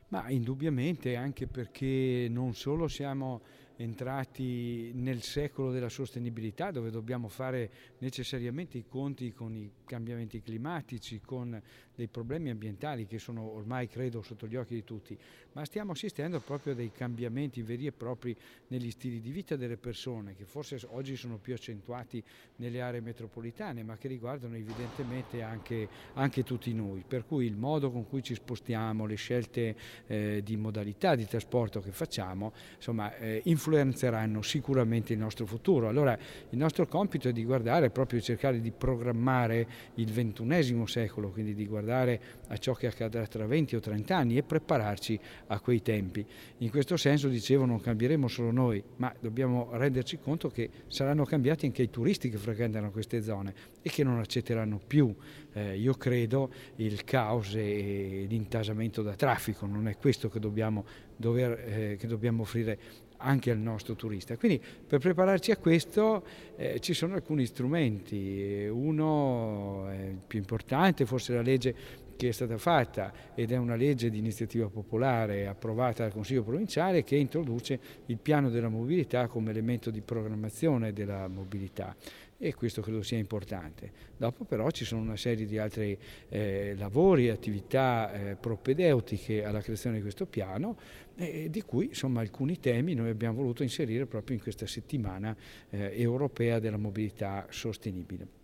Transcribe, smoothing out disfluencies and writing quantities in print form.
Ma indubbiamente, anche perché non solo siamo entrati nel secolo della sostenibilità, dove dobbiamo fare necessariamente i conti con i cambiamenti climatici, con dei problemi ambientali che sono ormai, credo, sotto gli occhi di tutti, ma stiamo assistendo proprio a dei cambiamenti veri e propri negli stili di vita delle persone, che forse oggi sono più accentuati nelle aree metropolitane, ma che riguardano evidentemente anche tutti noi. Per cui il modo con cui ci spostiamo, le scelte di modalità di trasporto che facciamo, insomma, influenzeranno sicuramente il nostro futuro. Allora il nostro compito è di guardare, proprio cercare di programmare il XXI secolo, quindi di guardare a ciò che accadrà tra 20 o 30 anni e prepararci a quei tempi. In questo senso, dicevo, non cambieremo solo noi, ma dobbiamo renderci conto che saranno cambiati anche i turisti che frequentano queste zone e che non accetteranno più, io credo, il caos e l'intasamento da traffico. Non è questo che dobbiamo offrire anche al nostro turista. Quindi per prepararci a questo ci sono alcuni strumenti. Uno, il più importante, forse la legge che è stata fatta, ed è una legge di iniziativa popolare approvata dal Consiglio provinciale, che introduce il piano della mobilità come elemento di programmazione della mobilità, e questo credo sia importante. Dopo però ci sono una serie di altri lavori e attività propedeutiche alla creazione di questo piano, di cui insomma alcuni temi noi abbiamo voluto inserire proprio in questa settimana europea della mobilità sostenibile.